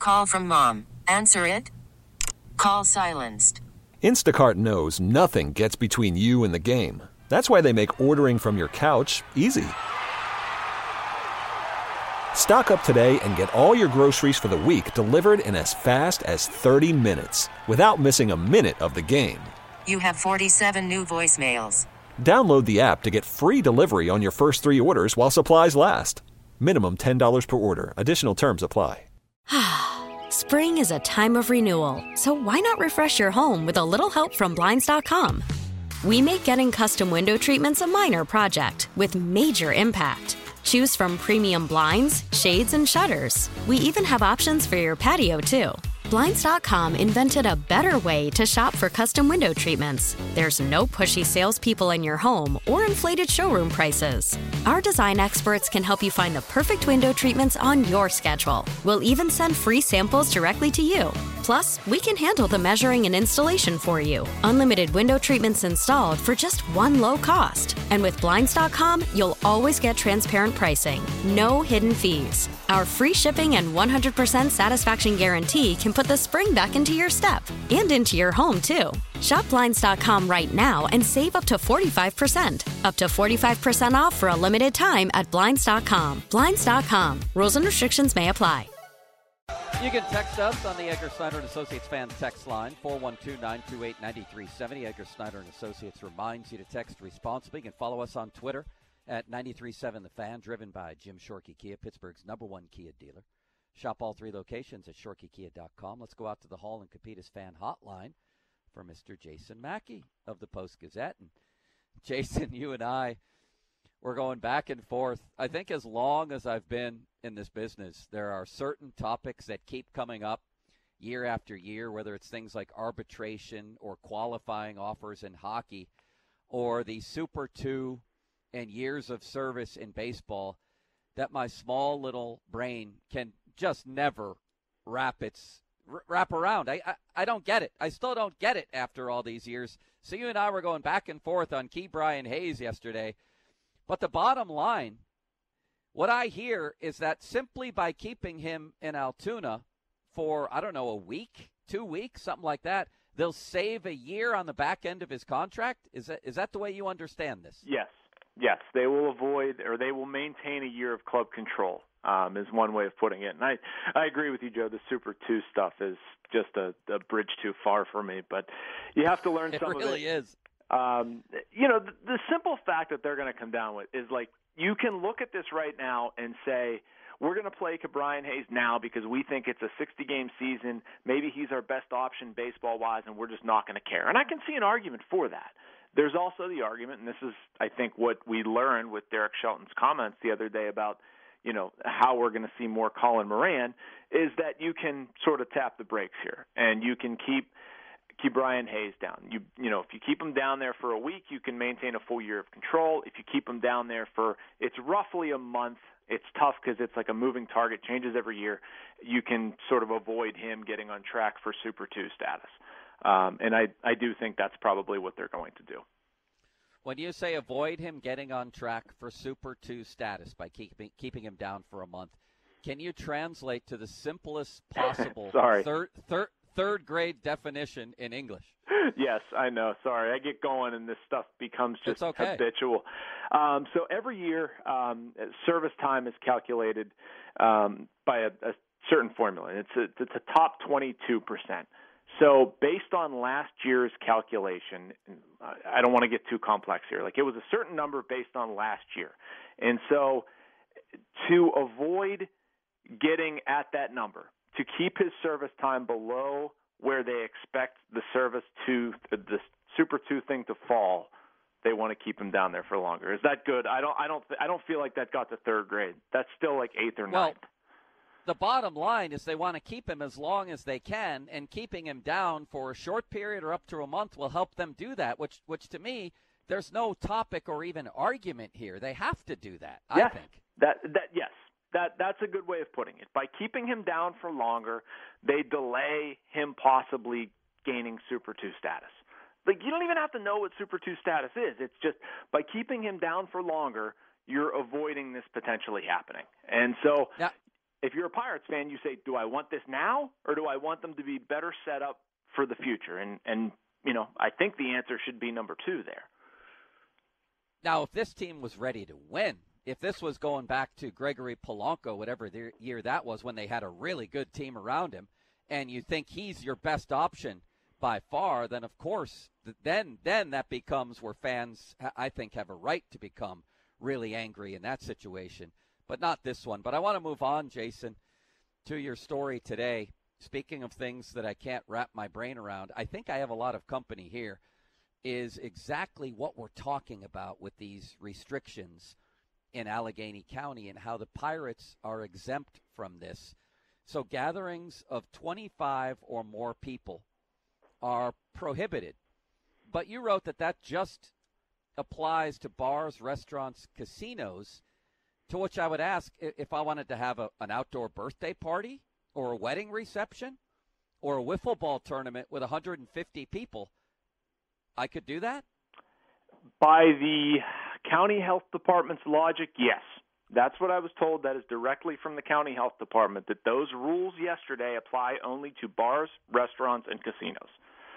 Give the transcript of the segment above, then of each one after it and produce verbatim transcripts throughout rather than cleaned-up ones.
Call from mom. Answer it. Call silenced. Instacart knows nothing gets between you and the game. That's why they make ordering from your couch easy. Stock up today and get all your groceries for the week delivered in as fast as thirty minutes without missing a minute of the game. You have forty-seven new voicemails. Download the app to get free delivery on your first three orders while supplies last. Minimum ten dollars per order. Additional terms apply. Spring is a time of renewal, so why not refresh your home with a little help from Blinds dot com? We make getting custom window treatments a minor project with major impact. Choose from premium blinds, shades, and shutters. We even have options for your patio, too. Blinds dot com invented a better way to shop for custom window treatments. There's no pushy salespeople in your home or inflated showroom prices. Our design experts can help you find the perfect window treatments on your schedule. We'll even send free samples directly to you. Plus, we can handle the measuring and installation for you. Unlimited window treatments installed for just one low cost. And with Blinds dot com, you'll always get transparent pricing. No hidden fees. Our free shipping and one hundred percent satisfaction guarantee can put the spring back into your step and into your home, too. Shop Blinds dot com right now and save up to forty-five percent. Up to forty-five percent off for a limited time at Blinds dot com. Blinds dot com. Rules and restrictions may apply. You can text us on the Edgar Snyder and Associates fan text line, four one two, nine two eight, nine three seven zero. Edgar Snyder and Associates reminds you to text responsibly. You can follow us on Twitter at nine three seven The Fan, driven by Jim Shorkey Kia, Pittsburgh's number one Kia dealer. Shop all three locations at shorkey kia dot com. Let's go out to the Hall and Capitas fan hotline for Mister Jason Mackey of the Post-Gazette. And Jason, you and I, we're going back and forth. I think as long as I've been in this business, there are certain topics that keep coming up year after year, whether it's things like arbitration or qualifying offers in hockey or the Super two and years of service in baseball, that my small little brain can just never wrap its wrap around. I, I, I don't get it. I still don't get it after all these years. So you and I were going back and forth on Ke'Bryan Hayes yesterday. But the bottom line, what I hear is that simply by keeping him in Altoona for, I don't know, a week, two weeks, something like that, they'll save a year on the back end of his contract? Is that is that the way you understand this? Yes. Yes, they will avoid or they will maintain a year of club control, um, is one way of putting it. And I, I agree with you, Joe. The Super two stuff is just a, a bridge too far for me. But you have to learn it some of it. It really is. Um, you know, the, the simple fact that they're going to come down with is like you can look at this right now and say, we're going to play Ke'Bryan Hayes now because we think it's a sixty-game season. Maybe he's our best option baseball-wise, and we're just not going to care. And I can see an argument for that. There's also the argument, and this is, I think, what we learned with Derek Shelton's comments the other day about, you know, how we're going to see more Colin Moran, is that you can sort of tap the brakes here, and you can keep Ke'Bryan Hayes down. You you know, if you keep him down there for a week, you can maintain a full year of control. If you keep him down there for, it's roughly a month, it's tough because it's like a moving target, changes every year. You can sort of avoid him getting on track for Super two status. Um, and I, I do think that's probably what they're going to do. When you say avoid him getting on track for Super two status by keeping keeping him down for a month, can you translate to the simplest possible Sorry. third, third, third grade definition in English? Yes, I know. Sorry. I get going and this stuff becomes just okay. habitual. Um, so every year, um, service time is calculated um, by a, a certain formula. It's a, it's a top twenty-two percent. So based on last year's calculation, I don't want to get too complex here. Like it was a certain number based on last year. And so to avoid getting at that number, to keep his service time below where they expect the service to, the Super two thing to fall, they want to keep him down there for longer. Is that good? I don't I don't I don't feel like that got to third grade. That's still like eighth or well, ninth. The bottom line is they want to keep him as long as they can, and keeping him down for a short period or up to a month will help them do that, which, which to me, there's no topic or even argument here. They have to do that, yes, I think. That, that, yes, that, that's a good way of putting it. By keeping him down for longer, they delay him possibly gaining Super two status. Like, you don't even have to know what Super two status is. It's just by keeping him down for longer, you're avoiding this potentially happening. And so now, if you're a Pirates fan, you say, do I want this now, or do I want them to be better set up for the future? And, and you know, I think the answer should be number two there. Now, if this team was ready to win, if this was going back to Gregory Polanco, whatever the year that was, when they had a really good team around him, and you think he's your best option by far, then of course, then then that becomes where fans, I think, have a right to become really angry in that situation. But not this one. But I want to move on, Jason, to your story today. Speaking of things that I can't wrap my brain around, I think I have a lot of company here, is exactly what we're talking about with these restrictions in Allegheny County and how the Pirates are exempt from this. So gatherings of twenty-five or more people are prohibited. But you wrote that that just applies to bars, restaurants, casinos, to which I would ask, if I wanted to have a, an outdoor birthday party or a wedding reception or a wiffle ball tournament with one hundred fifty people, I could do that? By the county health department's logic, yes. That's what I was told. That is directly from the county health department, that those rules yesterday apply only to bars, restaurants, and casinos.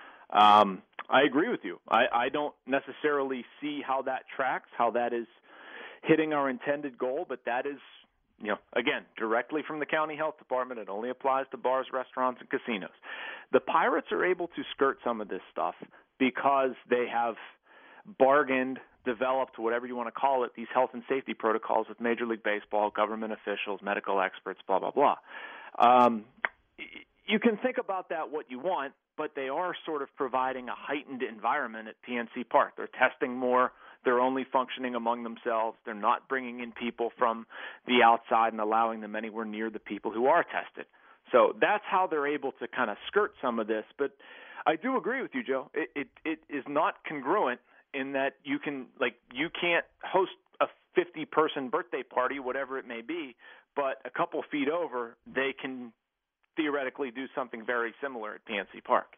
Um, I agree with you. I, I don't necessarily see how that tracks, how that is hitting our intended goal, but that is, you know, again, directly from the county health department. It only applies to bars, restaurants, and casinos. The Pirates are able to skirt some of this stuff because they have bargained, developed, whatever you want to call it, these health and safety protocols with Major League Baseball, government officials, medical experts, blah, blah, blah. Um, you can think about that what you want, but they are sort of providing a heightened environment at P N C Park. They're testing more. They're only functioning among themselves. They're not bringing in people from the outside and allowing them anywhere near the people who are tested. So that's how they're able to kind of skirt some of this. But I do agree with you, Joe. It, it, it is not congruent in that you can, like, you can't host a fifty-person birthday party, whatever it may be, but a couple feet over, they can theoretically do something very similar at P N C Park.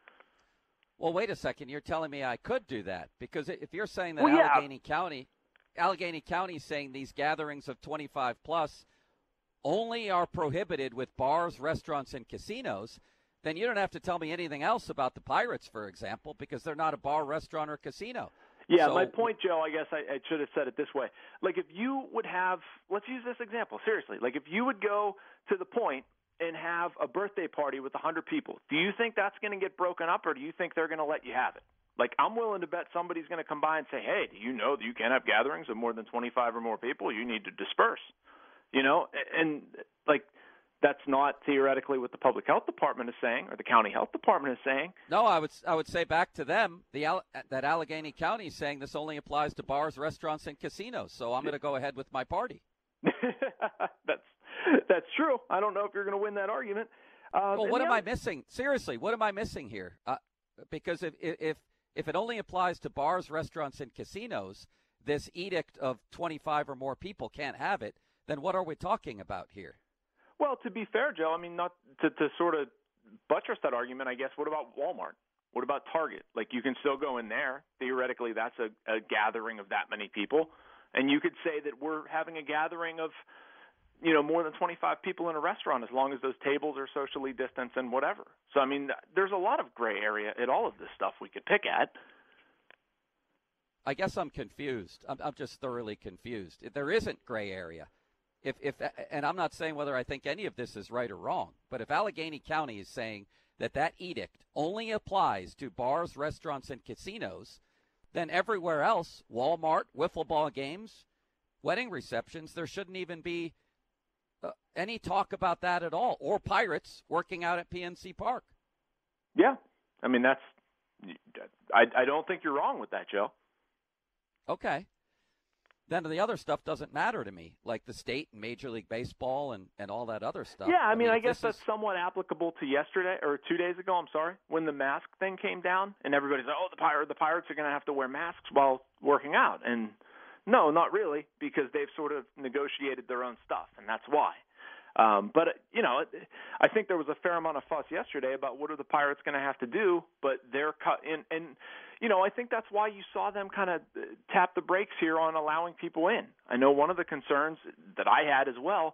Well, wait a second. You're telling me I could do that? Because if you're saying that well, yeah. Allegheny County, Allegheny County is saying these gatherings of twenty-five plus only are prohibited with bars, restaurants, and casinos, then you don't have to tell me anything else about the Pirates, for example, because they're not a bar, restaurant, or casino. Yeah, so, my point, Joe, I guess I, I should have said it this way. Like, if you would have, let's use this example, seriously. Like, if you would go to the point and have a birthday party with one hundred people, do you think that's going to get broken up, or do you think they're going to let you have it? Like, I'm willing to bet somebody's going to come by and say, hey, do you know that you can't have gatherings of more than twenty-five or more people? You need to disperse. You know, and, like, that's not theoretically what the public health department is saying or the county health department is saying. No, I would I would say back to them the that Allegheny County is saying this only applies to bars, restaurants, and casinos. So I'm going to go ahead with my party. that's that's true. I don't know if you're going to win that argument. Um, well, what am other... I missing? Seriously, what am I missing here? Uh, because if if if it only applies to bars, restaurants, and casinos, this edict of twenty-five or more people can't have it. Then what are we talking about here? Well, to be fair, Joe, I mean, not to, to sort of buttress that argument, I guess, what about Walmart? What about Target? Like, you can still go in there. Theoretically, that's a, a gathering of that many people. And you could say that we're having a gathering of, you know, more than twenty-five people in a restaurant as long as those tables are socially distanced and whatever. So, I mean, there's a lot of gray area at all of this stuff we could pick at. I guess I'm confused. I'm, I'm just thoroughly confused. There isn't gray area. If, if, and I'm not saying whether I think any of this is right or wrong, but if Allegheny County is saying that that edict only applies to bars, restaurants, and casinos, then everywhere else, Walmart, wiffle ball games, wedding receptions, there shouldn't even be uh, any talk about that at all, or Pirates working out at P N C Park. Yeah. I mean, that's I, I don't think you're wrong with that, Joe. Okay. Then the other stuff doesn't matter to me, like the state and Major League Baseball and, and all that other stuff. Yeah, I mean, I, mean, I guess that's is... somewhat applicable to yesterday or two days ago, I'm sorry, when the mask thing came down and everybody's like, oh, the, Pir- the Pirates are going to have to wear masks while working out. And no, not really, because they've sort of negotiated their own stuff, and that's why. Um, but, you know, I think there was a fair amount of fuss yesterday about what are the Pirates going to have to do, but they're cut in. And, you know, I think that's why you saw them kind of tap the brakes here on allowing people in. I know one of the concerns that I had as well,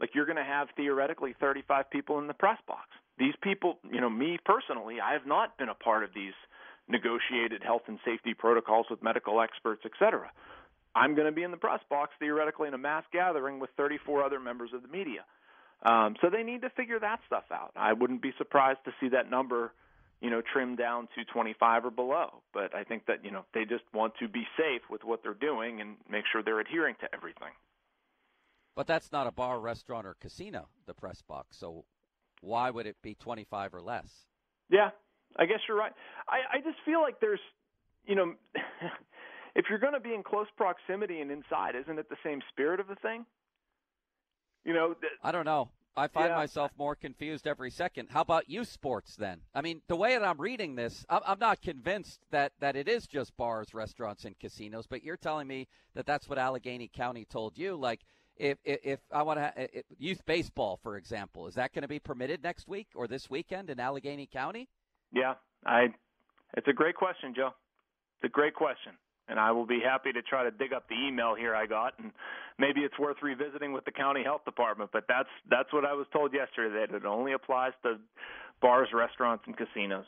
like you're going to have theoretically thirty-five people in the press box. These people, you know, me personally, I have not been a part of these negotiated health and safety protocols with medical experts, et cetera. I'm going to be in the press box theoretically in a mass gathering with thirty-four other members of the media. Um, so they need to figure that stuff out. I wouldn't be surprised to see that number, you know, trimmed down to twenty-five or below. But I think that, you know, they just want to be safe with what they're doing and make sure they're adhering to everything. But that's not a bar, restaurant, or casino, the press box. So why would it be twenty-five or less? Yeah, I guess you're right. I, I just feel like there's, you know, if you're going to be in close proximity and inside, isn't it the same spirit of the thing? You know, th- I don't know. I find yeah. myself more confused every second. How about youth sports then? I mean, the way that I'm reading this, I'm, I'm not convinced that, that it is just bars, restaurants, and casinos, but you're telling me that that's what Allegheny County told you. Like, if if, if I want to ha- if youth baseball, for example, is that going to be permitted next week or this weekend in Allegheny County? Yeah, I. It's a great question, Joe. It's a great question. And I will be happy to try to dig up the email here I got, and maybe it's worth revisiting with the county health department. But that's that's what I was told yesterday, that it only applies to bars, restaurants, and casinos.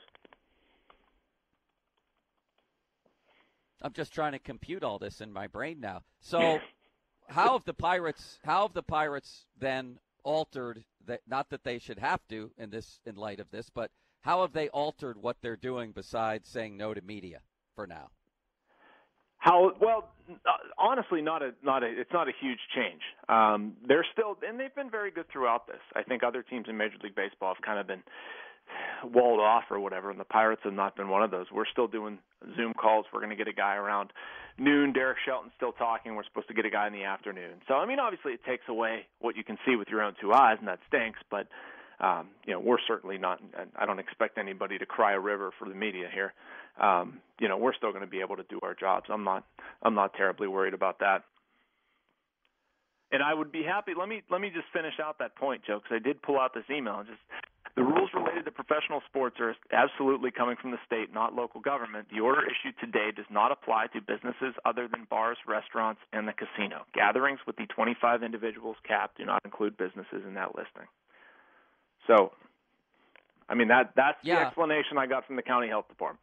I'm just trying to compute all this in my brain now. So how have the Pirates how have the Pirates then altered that? Not that they should have to in this in light of this, but how have they altered what they're doing besides saying no to media for now? How well? Honestly, not a not a. It's not a huge change. Um, they're still, and they've been very good throughout this. I think other teams in Major League Baseball have kind of been walled off or whatever, and the Pirates have not been one of those. We're still doing Zoom calls. We're going to get a guy around noon. Derek Shelton's still talking. We're supposed to get a guy in the afternoon. So I mean, obviously, it takes away what you can see with your own two eyes, and that stinks. But um, you know, we're certainly not. I don't expect anybody to cry a river for the media here. Um, you know, we're still going to be able to do our jobs. I'm not, I'm not terribly worried about that. And I would be happy. Let me, let me just finish out that point, Joe, because I did pull out this email. Just the rules related to professional sports are absolutely coming from the state, not local government. The order issued today does not apply to businesses other than bars, restaurants, and the casino. Gatherings with the twenty-five individuals cap do not include businesses in that listing. So, I mean, that, that's yeah. the explanation I got from the county health department.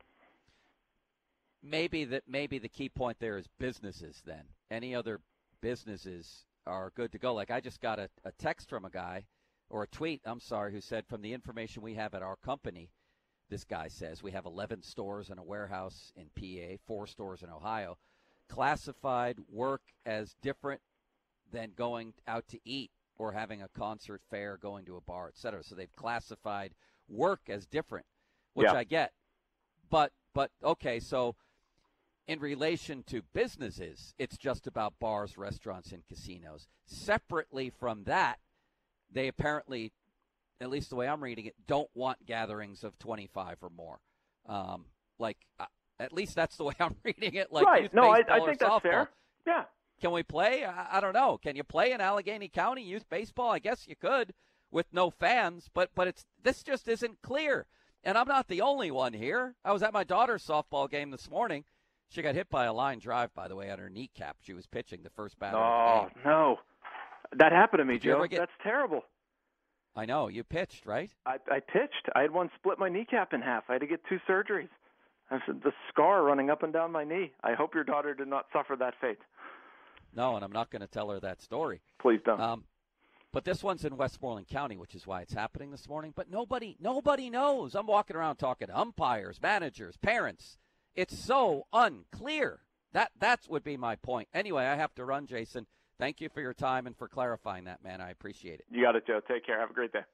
Maybe that maybe the key point there is businesses then. Any other businesses are good to go. Like I just got a, a text from a guy, or a tweet, I'm sorry, who said, from the information we have at our company, this guy says, we have eleven stores and a warehouse in P A, four stores in Ohio, classified work as different than going out to eat or having a concert, fair, going to a bar, et cetera. So they've classified work as different, which yeah. I get. But, but okay, so in relation to businesses, it's just about bars, restaurants, and casinos. Separately from that, they apparently, at least the way I'm reading it, don't want gatherings of twenty-five or more. Um, like, uh, at least that's the way I'm reading it. Like right. Youth No, I, baseball I think or that's softball. fair. Yeah. Can we play? I, I don't know. Can you play in Allegheny County youth baseball? I guess you could with no fans, but but it's this just isn't clear. And I'm not the only one here. I was at my daughter's softball game this morning. She got hit by a line drive, by the way, on her kneecap. She was pitching the first batter oh, of the game. no. That happened to me, Did you Joe. ever get... That's terrible. I know. You pitched, right? I, I pitched. I had one split my kneecap in half. I had to get two surgeries. I said, the scar running up and down my knee. I hope your daughter did not suffer that fate. No, and I'm not going to tell her that story. Please don't. Um, but this one's in Westmoreland County, which is why it's happening this morning. But nobody, nobody knows. I'm walking around talking to umpires, managers, parents. It's so unclear. That that would be my point. Anyway, I have to run, Jason. Thank you for your time and for clarifying that, man. I appreciate it. You got it, Joe. Take care. Have a great day.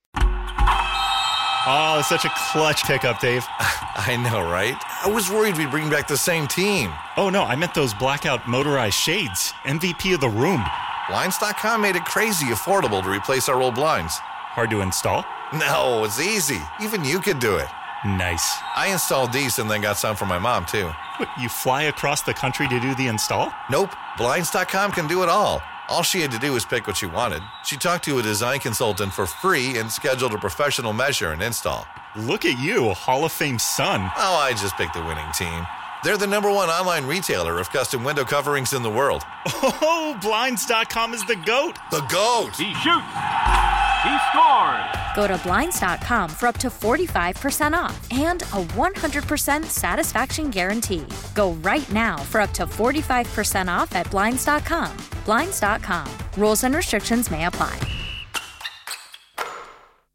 Oh, it's such a clutch pickup, Dave. I know, right? I was worried we'd bring back the same team. Oh, no, I meant those blackout motorized shades. M V P of the room. Blinds dot com made it crazy affordable to replace our old blinds. Hard to install? No, it's easy. Even you could do it. Nice. I installed these and then got some for my mom, too. What, you fly across the country to do the install? Nope. Blinds dot com can do it all. All she had to do was pick what she wanted. She talked to a design consultant for free and scheduled a professional measure and install. Look at you, Hall of Fame son. Oh, I just picked the winning team. They're the number one online retailer of custom window coverings in the world. Oh, Blinds dot com is the GOAT. The GOAT! He shoots! He scores! Go to Blinds dot com for up to forty-five percent off and a one hundred percent satisfaction guarantee. Go right now for up to forty-five percent off at Blinds dot com. Blinds dot com. Rules and restrictions may apply.